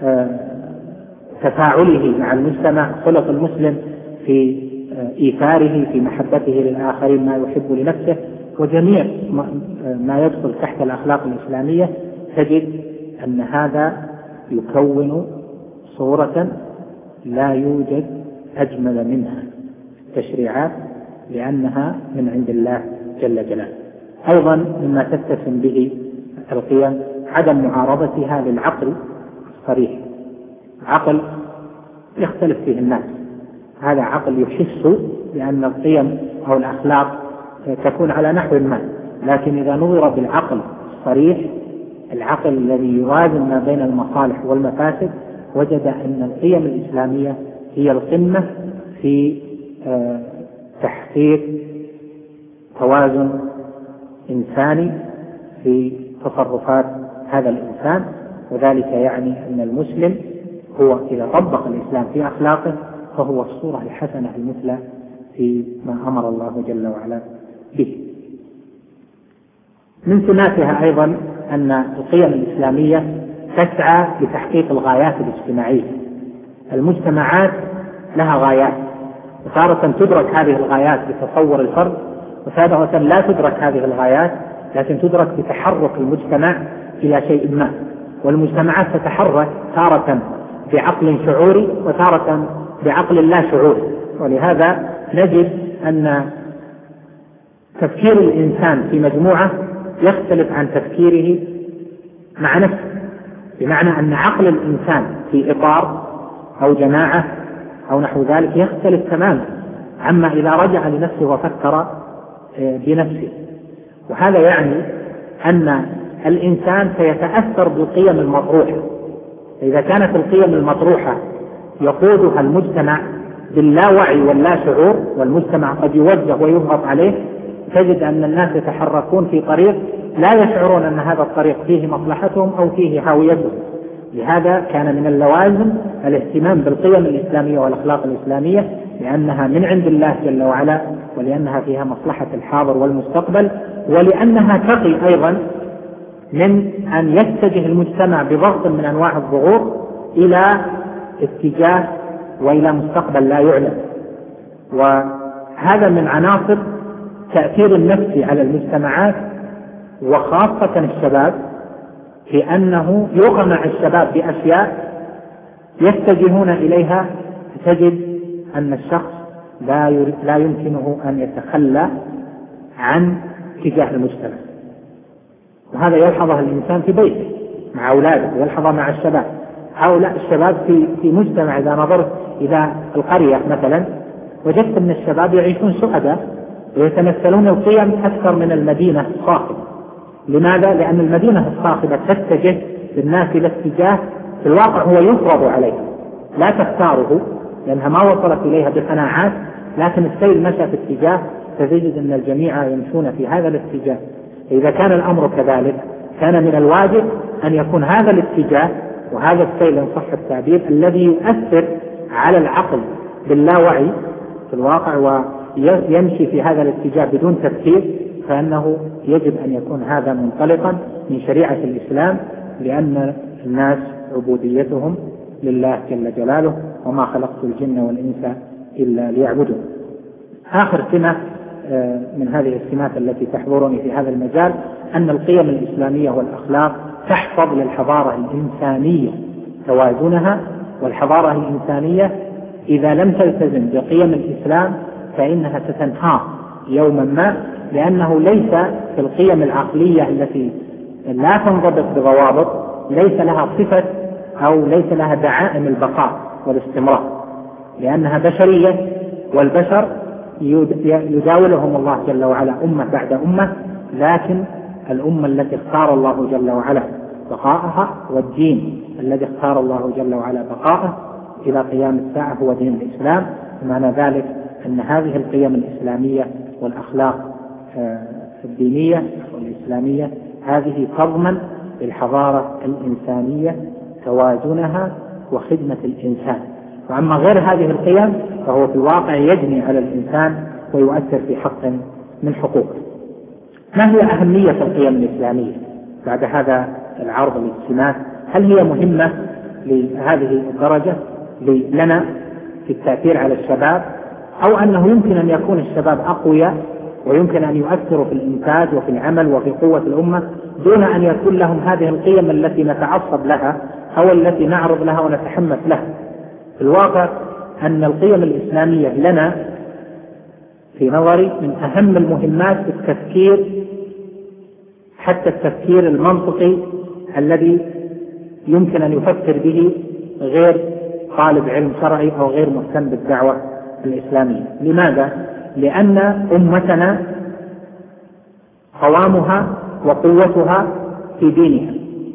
[SPEAKER 1] تفاعله مع المجتمع، خلق المسلم في إيثاره، في محبته للآخرين ما يحب لنفسه، وجميع ما يدخل تحت الأخلاق الإسلامية، تجد أن هذا يكون صورة لا يوجد أجمل منها تشريعات، لأنها من عند الله جل جلاله. أيضا مما تتسم به القيم عدم معارضتها للعقل الصريح. عقل يختلف فيه الناس، هذا عقل يحس بأن القيم أو الأخلاق تكون على نحو ما، لكن إذا نظر بالعقل الصريح، العقل الذي يوازن ما بين المصالح والمفاسد، وجد أن القيم الإسلامية هي القمة في تحقيق توازن إنساني في تصرفات هذا الإنسان. وذلك يعني أن المسلم هو إذا طبق الإسلام في أخلاقه فهو الصورة الحسنة المثلى في ما أمر الله جل وعلا به. من سماتها أيضا أن القيم الإسلامية تسعى لتحقيق الغايات الاجتماعية. المجتمعات لها غايات، وتارة تدرك هذه الغايات بتصور الفرد، وتارة لا تدرك هذه الغايات لكن تدرك بتحرك المجتمع إلى شيء ما. والمجتمعات تتحرك تارة بعقل شعوري وتارة بعقل لا شعوري، ولهذا نجد أن تفكير الإنسان في مجموعة يختلف عن تفكيره مع نفسه، بمعنى أن عقل الإنسان في إطار أو جماعة أو نحو ذلك يختلف تماما عما إذا رجع لنفسه وفكر بنفسه. وهذا يعني أن الإنسان سيتأثر بالقيم المطروحة. إذا كانت القيم المطروحة يقودها المجتمع باللاوعي واللا شعور، والمجتمع قد يوجه ويضغط عليه، تجد أن الناس يتحركون في طريق لا يشعرون أن هذا الطريق فيه مصلحتهم أو فيه هاويتهم. لهذا كان من اللوازم الاهتمام بالقيم الإسلامية والأخلاق الإسلامية، لأنها من عند الله جل وعلا، ولأنها فيها مصلحة الحاضر والمستقبل، ولأنها تقي أيضا من أن يتجه المجتمع بضغط من أنواع الضغوط إلى اتجاه وإلى مستقبل لا يعلم. وهذا من عناصر تأثير النفسي على المجتمعات وخاصة الشباب، في أنه يقمع الشباب بأشياء يتجهون إليها، تجد أن الشخص لا يمكنه أن يتخلى عن اتجاه المجتمع. وهذا يلحظه الإنسان في بيته مع أولاده، يلحظه مع الشباب. هؤلاء الشباب في مجتمع، إذا نظرت إلى القرية مثلا وجدت أن الشباب يعيشون سعداء ويتمثلون القيم أكثر من المدينة الصاخبة. لماذا؟ لأن المدينة الصاخبة تتجه بالناس إلى اتجاه في الواقع هو يفرض عليها، لا تختاره لأنها ما وصلت إليها بقناعات، لكن السيل مشى في اتجاه، فتجد أن الجميع يمشون في هذا الاتجاه. إذا كان الأمر كذلك كان من الواجب أن يكون هذا الاتجاه وهذا السيل إن صح التعبير الذي يؤثر على العقل باللاوعي في الواقع ويمشي في هذا الاتجاه بدون تفكير، فإنه يجب أن يكون هذا منطلقا من شريعة الإسلام، لأن الناس عبوديتهم لله جل جلاله، وما خلقت الجن والإنس إلا ليعبدون. آخر سمة من هذه السمات التي تحضرني في هذا المجال أن القيم الإسلامية والأخلاق تحفظ للحضارة الإنسانية توازنها. والحضارة الإنسانية إذا لم تلتزم بقيم الإسلام فإنها ستنهار يوما ما، لأنه ليس في القيم العقلية التي لا تنضبط بضوابط ليس لها صفة أو ليس لها دعائم البقاء والاستمرار، لأنها بشرية، والبشر يداولهم الله جل وعلا أمة بعد أمة، لكن الأمة التي اختار الله جل وعلا بقاءها والدين الذي اختار الله جل وعلا بقاءه إلى قيام الساعة هو دين الإسلام. معنى ذلك أن هذه القيم الإسلامية والأخلاق الدينية والإسلامية هذه تضمن للحضارة الإنسانية توازنها وخدمة الإنسان. وأما غير هذه القيم فهو في الواقع يجني على الإنسان ويؤثر في حق من حقوقه. ما هي أهمية القيم الإسلامية بعد هذا العرض للسمات؟ هل هي مهمة لهذه الدرجة لنا في التأثير على الشباب، أو أنه يمكن أن يكون الشباب أقوياء ويمكن أن يؤثروا في الإنتاج وفي العمل وفي قوة الأمة دون أن يكون لهم هذه القيم التي نتعصب لها أو التي نعرض لها ونتحمس لها؟ في الواقع أن القيم الإسلامية لنا في نظري من أهم المهمات في التفكير، حتى التفكير المنطقي الذي يمكن أن يفكر به غير طالب علم شرعي أو غير مهتم بالدعوة الإسلامية. لماذا؟ لأن أمتنا قوامها وقوتها في دينها،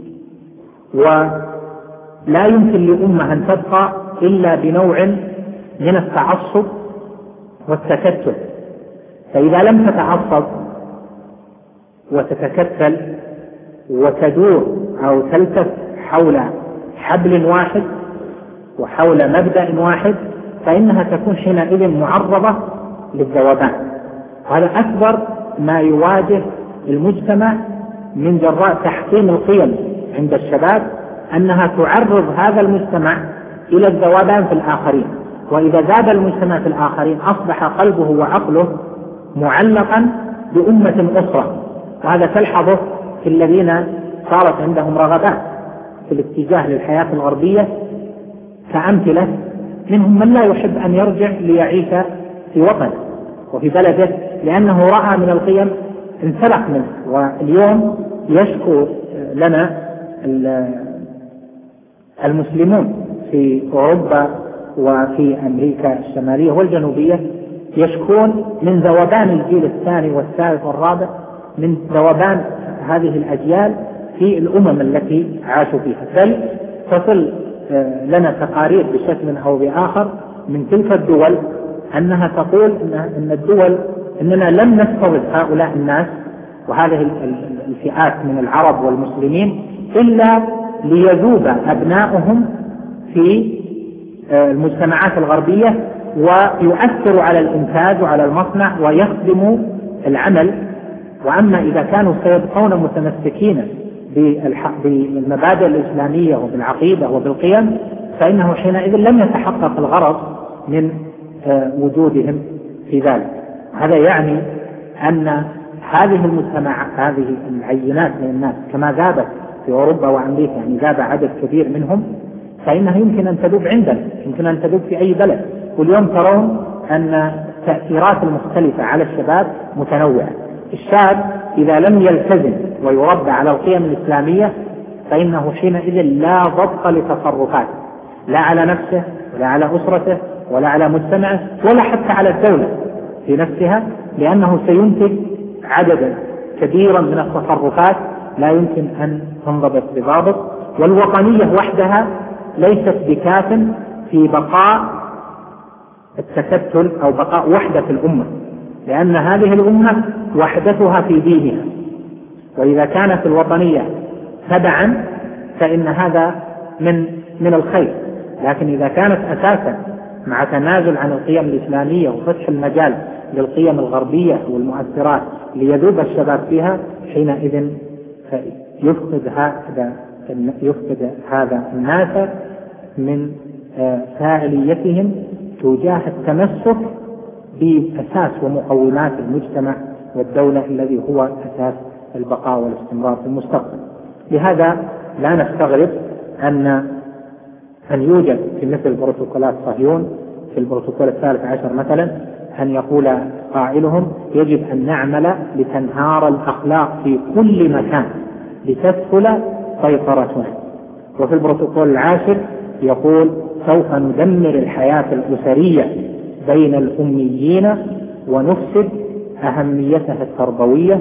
[SPEAKER 1] ولا يمكن لأمة أن تبقى إلا بنوع من التعصب والتكتل. فإذا لم تتعصب وتتكتل وتدور أو تلتف حول حبل واحد وحول مبدأ واحد فإنها تكون حينئذ معرضة للذوبان. وهذا أكبر ما يواجه المجتمع من جراء تحطيم القيم عند الشباب، أنها تعرض هذا المجتمع إلى الذوبان في الآخرين. وإذا زاد المجتمع في الآخرين أصبح قلبه وعقله معلقا بأمة أخرى. وهذا تلحظه في الذين صارت عندهم رغبات في الاتجاه للحياة الغربية كأمثلة منهم من لا يحب أن يرجع ليعيش في وطنه وفي بلده لأنه رأى من القيم انسلخ منه. واليوم يشكو لنا المسلمون في أوروبا وفي أمريكا الشمالية والجنوبية يشكون من ذوبان الجيل الثاني والثالث والرابع، من ذوبان هذه الأجيال في الأمم التي عاشوا فيها. بل تصل لنا تقارير بشكل أو بآخر من تلك الدول أنها تقول أن الدول أننا لم نستضف هؤلاء الناس وهذه الفئات من العرب والمسلمين إلا ليذوب أبناؤهم في المجتمعات الغربية ويؤثروا على الإنتاج وعلى المصنع ويخدموا العمل. وأما إذا كانوا سيبقون متمسكين بالمبادئ الإسلامية وبالعقيدة وبالقيم فإنه حينئذ لم يتحقق الغرض من وجودهم في ذلك. هذا يعني أن هذه المجتمعات، هذه العينات من الناس كما ذابت في أوروبا وأمريكا، يعني ذاب عدد كبير منهم، فإنها يمكن أن تذوب عندنا، يمكن أن تذوب في أي بلد. واليوم ترون أن التأثيرات المختلفة على الشباب متنوعة. الشاب إذا لم يلتزم ويربى على القيم الإسلامية فإنه حينئذ لا ضبط لتصرفاته، لا على نفسه ولا على أسرته ولا على مجتمعه ولا حتى على الدولة في نفسها، لأنه سينتج عددا كبيرا من التصرفات لا يمكن أن تنضبط بضابط. والوطنية وحدها ليست بكاف في بقاء التكتل أو بقاء وحدة الأمة، لأن هذه الأمة وحدتها في دينها، وإذا كانت الوطنية تبعا فإن هذا من الخير. لكن إذا كانت أساسا مع تنازل عن القيم الإسلامية وفتح المجال للقيم الغربية والمؤثرات ليذوب الشباب فيها، حينئذ يفقد هذا الناس من فاعليتهم تجاه التمسك بأساس ومقومات المجتمع والدولة الذي هو أساس البقاء والاستمرار في المستقبل. لهذا لا نستغرب أن يوجد في مثل بروتوكولات صهيون في البروتوكول 13 مثلا أن يقول قائلهم يجب أن نعمل لتنهار الأخلاق في كل مكان لتسهل سيطرتنا. وفي البروتوكول 10 يقول سوف ندمر الحياة الأسرية بين الأميين ونفسد أهميتها التربوية.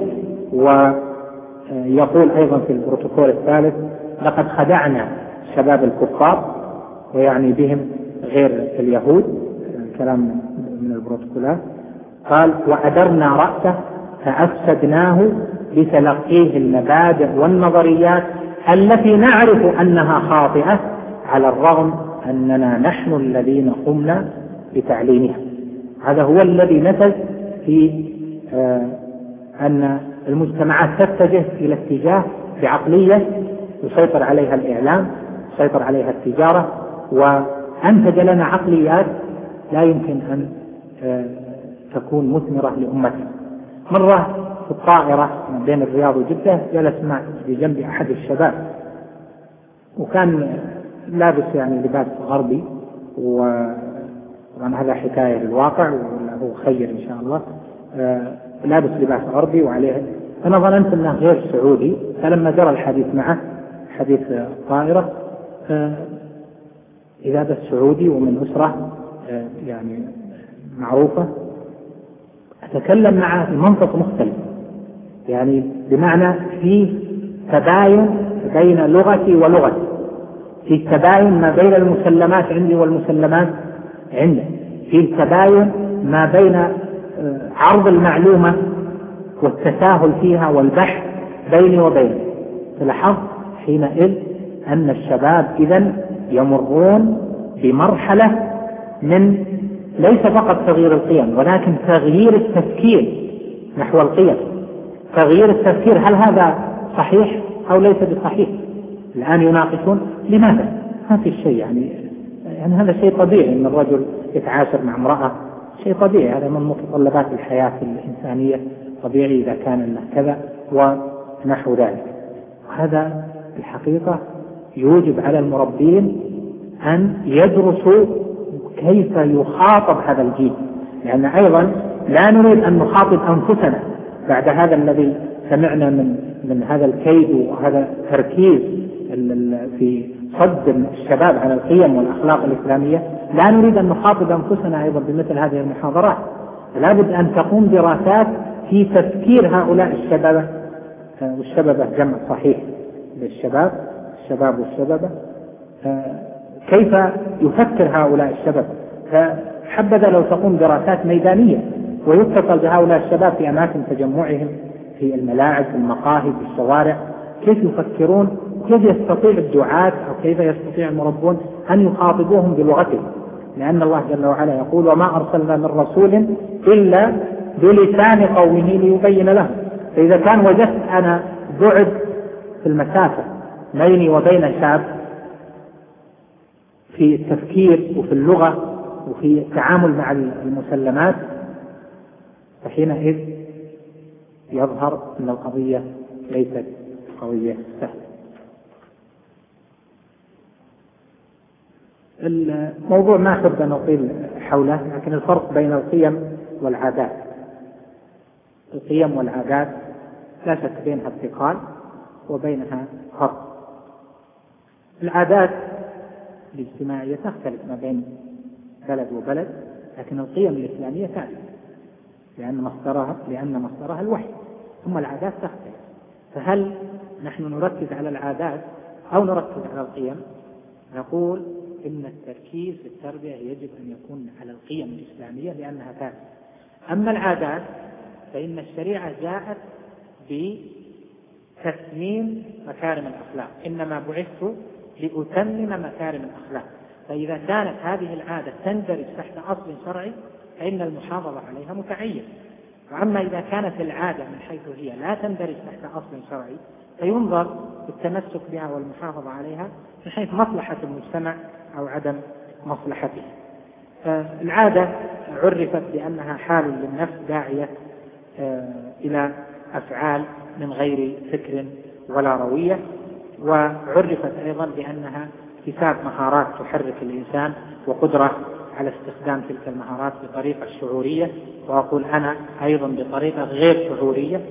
[SPEAKER 1] ويقول أيضا في البروتوكول 3 لقد خدعنا شباب الكفار، ويعني بهم غير اليهود، كلام من البروتوكولات. قال وأدرنا رأسه فأفسدناه بتلقيه المبادئ والنظريات التي نعرف أنها خاطئة على الرغم أننا نحن الذين قمنا بتعليمها. هذا هو الذي نتج في أن المجتمعات تتجه إلى اتجاه بعقلية يسيطر عليها الإعلام، يسيطر عليها التجارة، وأنتج لنا عقليات لا يمكن أن تكون مثمرة لأمتنا. مرة في الطائرة بين الرياض وجدة جلس معي بجنب أحد الشباب، وكان لابس يعني لباس غربي، وطبعا هذا حكاية للواقع وله خير إن شاء الله، لابس لباس غربي وعليه، أنا ظننت أنه غير سعودي. فلما جرى الحديث معه حديث الطائرة إذا بس سعودي ومن أسرة يعني معروفة، أتكلم معه في منطق مختلف، يعني بمعنى في تباين بين لغتي ولغتي، في تباين ما بين المسلمات عندي والمسلمات عنده، في تباين ما بين عرض المعلومة والتساهل فيها والبحث بيني وبينه. فلاحظت حينئذ أن الشباب إذن يمرون بمرحلة من ليس فقط تغيير القيم ولكن تغيير التفكير نحو القيم. تغيير التفكير، هل هذا صحيح أو ليس بصحيح؟ الآن يناقشون لماذا؟ ما في شيء، يعني هذا شيء طبيعي أن الرجل يتعاشر مع امرأة، شيء طبيعي، هذا من متطلبات الحياة الإنسانية، طبيعي إذا كان له كذا ونحو ذلك. وهذا الحقيقة يوجب على المربين أن يدرسوا كيف يخاطب هذا الجيل، لأن أيضا لا نريد أن نخاطب أنفسنا بعد هذا الذي سمعنا من هذا الكيد وهذا التركيز في صد الشباب على القيم والأخلاق الإسلامية. لا نريد أن نخاطب أنفسنا أيضا بمثل هذه المحاضرات. لا بد أن تقوم دراسات في تفكير هؤلاء الشباب، والشباب جمع صحيح للشباب، الشباب والشبابة، كيف يفكر هؤلاء الشباب، فحبذا لو تقوم دراسات ميدانية ويتصل بهؤلاء الشباب في أماكن تجمعهم، في الملاعب، في المقاهي، في الشوارع، كيف يفكرون، كيف يستطيع الدعاة أو كيف يستطيع المربون أن يخاطبوهم بلغتهم، لأن الله جل وعلا يقول: وما أرسلنا من رسول إلا بلسان قومه ليبين لهم. فإذا كان وجدت أنا بعد في المسافة بيني وبين شاب في التفكير وفي اللغة وفي التعامل مع المسلمات، فحينئذ يظهر أن القضية ليست قضية سهلة. الموضوع ما أحب أن أطيل حوله، لكن الفرق بين القيم والعادات. القيم والعادات لا شك بينها اتصال وبينها فرق. العادات الاجتماعية تختلف ما بين بلد وبلد، لكن القيم الإسلامية ثابتة لأن مصدرها الوحي، ثم العادات تختلف. فهل نحن نركز على العادات أو نركز على القيم؟ نقول إن التركيز في التربية يجب أن يكون على القيم الإسلامية لأنها ثابتة. أما العادات فإن الشريعة جاءت بتسميم مكارم الأخلاق، إنما بعثت لأتمم مكارم الأخلاق. فإذا كانت هذه العادة تندرج تحت أصل شرعي فإن المحافظة عليها متعين. وأما إذا كانت العادة من حيث هي لا تندرج تحت أصل شرعي فينظر بالتمسك بها والمحافظة عليها من حيث مصلحة المجتمع أو عدم مصلحته. العادة عرفت بأنها حال للنفس داعية إلى أفعال من غير فكر ولا روية، وعرفت أيضا بأنها اكتساب مهارات تحرك الإنسان وقدرة على استخدام تلك المهارات بطريقة شعورية، وأقول أنا أيضا بطريقة غير شعورية.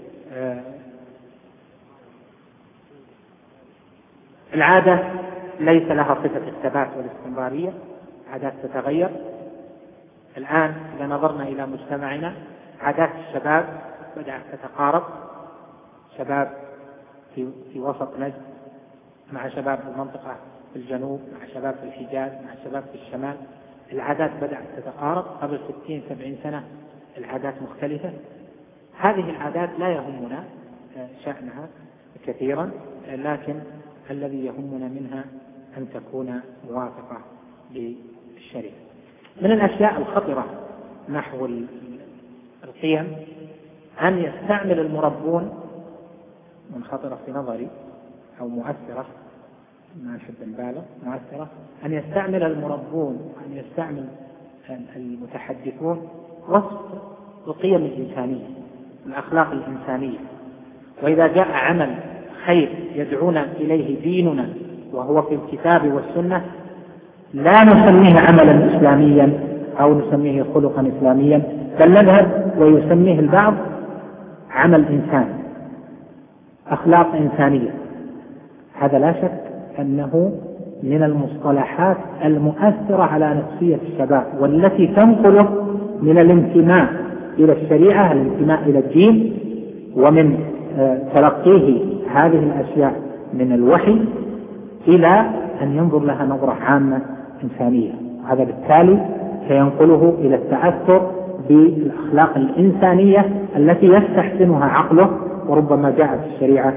[SPEAKER 1] العادة ليس لها صفة الثبات والاستمرارية، عادات تتغير. الآن إذا نظرنا إلى مجتمعنا عادات الشباب بدأت تتقارب، شباب في وسط نجد مع شباب المنطقة في الجنوب، مع شباب في الحجاز، مع شباب في الشمال. العادات بدأت تتقارب. قبل 60-70 سنة العادات مختلفة. هذه العادات لا يهمنا شأنها كثيرا، لكن الذي يهمنا منها أن تكون موافقة للشريعة. من الأشياء الخطرة نحو القيم أن يستعمل المربون، من خطرة في نظري أو مؤثرة، ما نحب نبالغ، مؤثرة، أن يستعمل المربون، أن يستعمل المتحدثون وصف القيم الإنسانية، الأخلاق الإنسانية. وإذا جاء عمل خير يدعونا إليه ديننا وهو في الكتاب والسنة لا نسميه عملا إسلاميا أو نسميه خلقا إسلاميا، بل نذهب ويسميه البعض عمل إنساني، أخلاق إنسانية. هذا لا شك أنه من المصطلحات المؤثرة على نفسية الشباب، والتي تنقله من الانتماء إلى الشريعة، الانتماء إلى الدين، ومن تلقيه هذه الأشياء من الوحي إلى أن ينظر لها نظرة عامة إنسانية. هذا بالتالي سينقله إلى التأثر بالأخلاق الإنسانية التي يستحسنها عقله، وربما جاءت الشريعة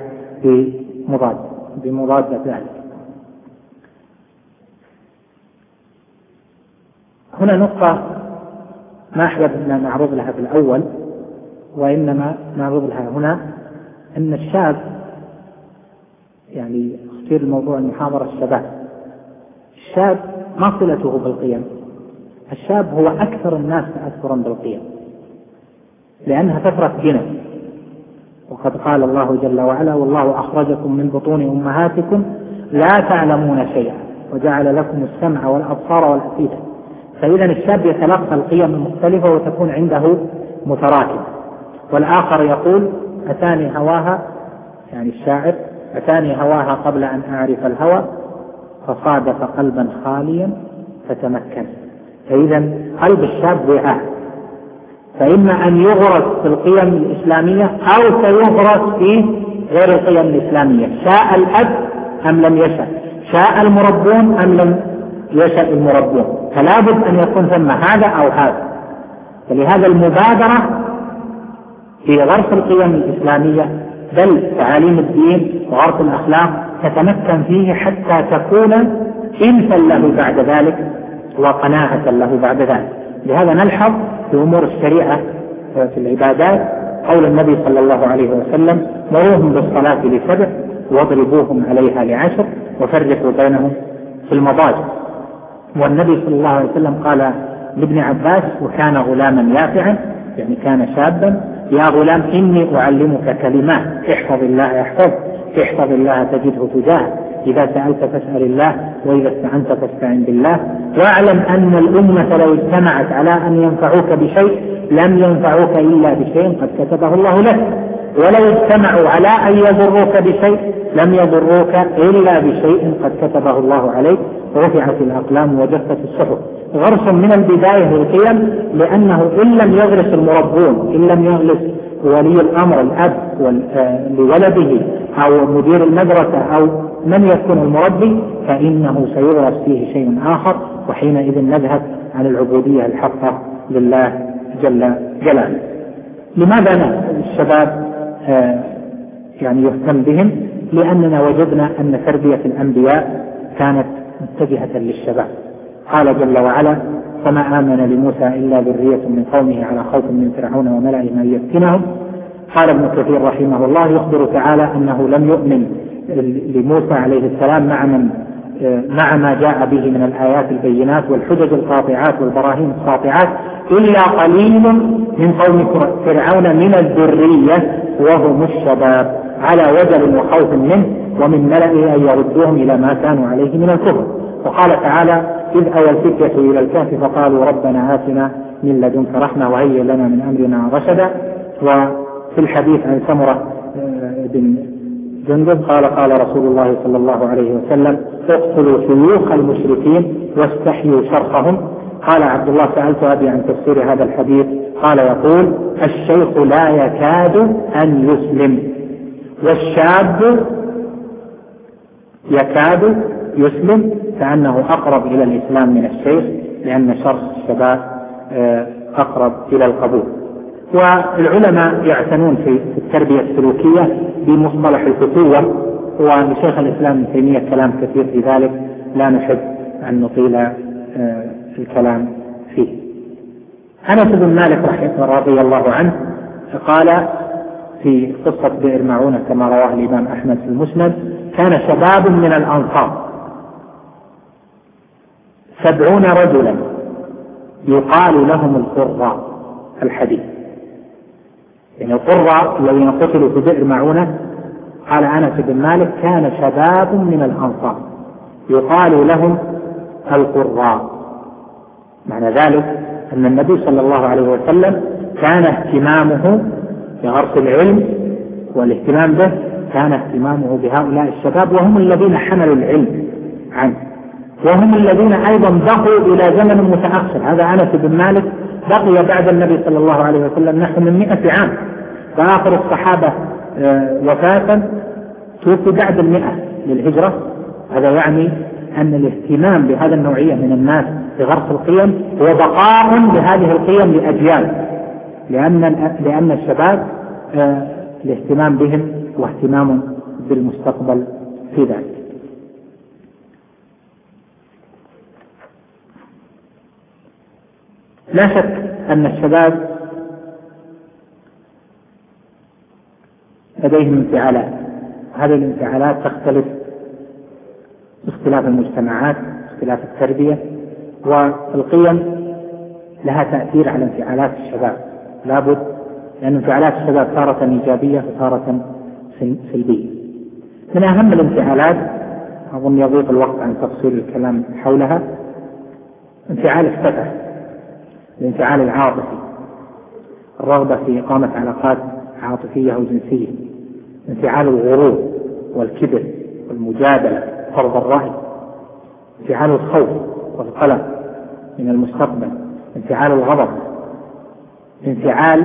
[SPEAKER 1] بمضاد ذلك. هنا نقطة ما أحبب أن نعرض لها في الأول، وإنما نعرض لها هنا، أن الشاب، يعني اختير الموضوع المحاضرة الشاب ما صلته بالقيم. الشاب هو أكثر الناس تأثرا بالقيم لأنها فترة جنة، وقد قال الله جل وعلا: والله أخرجكم من بطون أمهاتكم لا تعلمون شيئا وجعل لكم السمع والأبصار والأفئدة. فإذا الشاب يتلقى القيم المختلفة وتكون عنده متراكمة. والآخر يقول: أتاني هواها، يعني الشاعر، أتاني هواها قبل أن أعرف الهوى فصادف قلبا خاليا فتمكن. فإذا قلب الشاب وعاء، فإما أن يغرس في القيم الإسلامية أو سيغرس في غير القيم الإسلامية، شاء الأب أم لم يشاء، شاء المربون أم لم يشاء المربون. فلا بد أن يكون ثم هذا أو هذا. فلهذا المبادرة في غرس القيم الإسلامية بل تعاليم الدين وغرس الأخلاق تتمكن فيه حتى تكون إنسا له بعد ذلك وقناعة له بعد ذلك. لهذا نلحظ في أمور الشريعة في العبادات قول النبي صلى الله عليه وسلم: مروهم بالصلاة ل7 واضربوهم عليها ل10 وفرقوا بينهم في المضاجع. والنبي صلى الله عليه وسلم قال لابن عباس وكان غلاما يافعا، يعني كان شابا: يا غلام إني أعلمك كلمات احفظ الله يحفظك، احفظ الله تجده تجاهك، إذا سألت فاسأل الله وإذا استعنت فاستعن بالله، واعلم أن الأمة لو اجتمعت على أن ينفعوك بشيء لم ينفعوك إلا بشيء قد كتبه الله لك، ولو اجتمعوا على أن يضروك بشيء لم يضروك إلا بشيء قد كتبه الله عليك، ورفعت الأقلام وجفت الصحف. غرس من البداية للقيم، لأنه إن لم يغرس المربون، إن لم يغرس ولي الأمر الأب لولده أو مدير المدرسة أو من يكون المربي، فإنه سيغرس فيه شيء آخر، وحينئذ نذهب عن العبودية الحقة لله جل جلاله. لماذا الشباب يعني يهتم بهم؟ لأننا وجدنا أن تربية الأنبياء كانت متجهة للشباب. قال جل وعلا: فما آمن لموسى إلا ذرية من قومه على خوف من فرعون وملئهم أن يفتنهم. قال ابن كثير رحمه الله: يخبر تعالى أنه لم يؤمن لموسى عليه السلام مع ما جاء به من الآيات البينات والحجج القاطعات والبراهين الساطعات إلا قليل من قوم فرعون من الذرية وهم الشباب على وجل وخوف منه ومن ملئه أن يردوهم إلى ما كانوا عليه من الكفر. وقال تعالى: إذ أوى الفتية إلى الكهف فقالوا ربنا آتنا من لدنك رحمة وهيئ لنا من أمرنا رشدا. وفي الحديث عن سمرة بن جندب قال رسول الله صلى الله عليه وسلم: اقتلوا شيوخ المشركين واستحيوا شرخهم. قال عبد الله: سألت أبي عن تفسير هذا الحديث، قال يقول: الشيخ لا يكاد أن يسلم، والشاب يكاد يسلم، كأنه أقرب إلى الإسلام من الشيخ، لأن شرخ الشباب أقرب إلى القبول. والعلماء يعتنون في التربية السلوكية بمصطلح الفتوة، ولشيخ الإسلام ابن تيمية كلام كثير في ذلك لا نحب أن نطيل الكلام فيه. أنس بن مالك رضي الله عنه قال في قصة بئر معونة كما رواه الإمام أحمد في المسند: كان شباب من الأنصار 70 رجلا يقال لهم القراء. الحديث يعني القراء الذين قتلوا في بئر معونة، قال أنس بن مالك: كان شباب من الأنصار يقال لهم القراء. معنى ذلك أن النبي صلى الله عليه وسلم كان اهتمامه بغرس العلم والاهتمام به، كان اهتمامه بهؤلاء الشباب، وهم الذين حملوا العلم عنه، وهم الذين أيضا بقوا إلى زمن متأخر. هذا أنس بن مالك بقي بعد النبي صلى الله عليه وسلم نحو من 100 عام، فآخر الصحابة وفاة توفي بعد 100 للهجرة. هذا يعني أن الاهتمام بهذا النوعية من الناس بغرس القيم هو بقاء لهذه القيم لأجيال، لأن الشباب الاهتمام بهم واهتمام بالمستقبل في ذلك. لا شك أن الشباب لديهم انفعالات، هذه الانفعالات تختلف باختلاف المجتمعات، اختلاف التربية، والقيم لها تأثير على انفعالات الشباب لابد، لأن انفعالات الشباب تارة إيجابية وتارة سلبية. من أهم الانفعالات، أظن يضيق الوقت عن تفصيل الكلام حولها، انفعال الفتى، الانفعال العاطفي، الرغبة في إقامة علاقات عاطفية أو جنسية، انفعال الغرور والكبر والمجادلة فرض الرأي، انفعال الخوف والقلق من المستقبل، انفعال الغضب، انفعال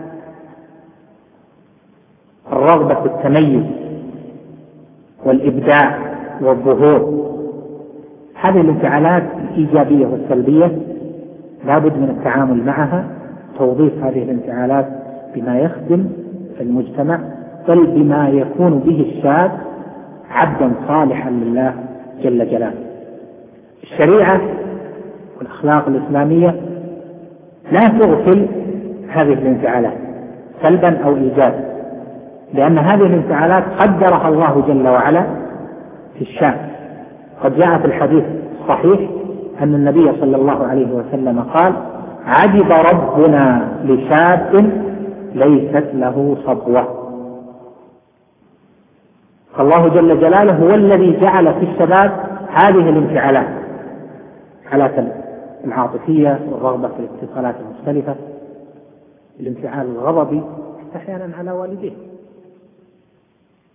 [SPEAKER 1] الرغبة في التميز والإبداع والظهور. هذه الانفعالات الإيجابية والسلبية لا بد من التعامل معها، توظيف هذه الانفعالات بما يخدم المجتمع، بل بما يكون به الشاب عبدا صالحا لله جل جلاله. الشريعة والأخلاق الإسلامية لا تغفل هذه الانفعالات سلبا أو إيجابا، لأن هذه الانفعالات قدرها الله جل وعلا في الشاب. قد جاء في الحديث الصحيح أن النبي صلى الله عليه وسلم قال: عجب ربنا لشاب ليست له صبوة. فالله جل جلاله هو الذي جعل في الشباب هذه الانفعالات، حالات العاطفية والرغبة في الاتصالات المختلفة، الانفعال الغضبي أحيانا على والديه،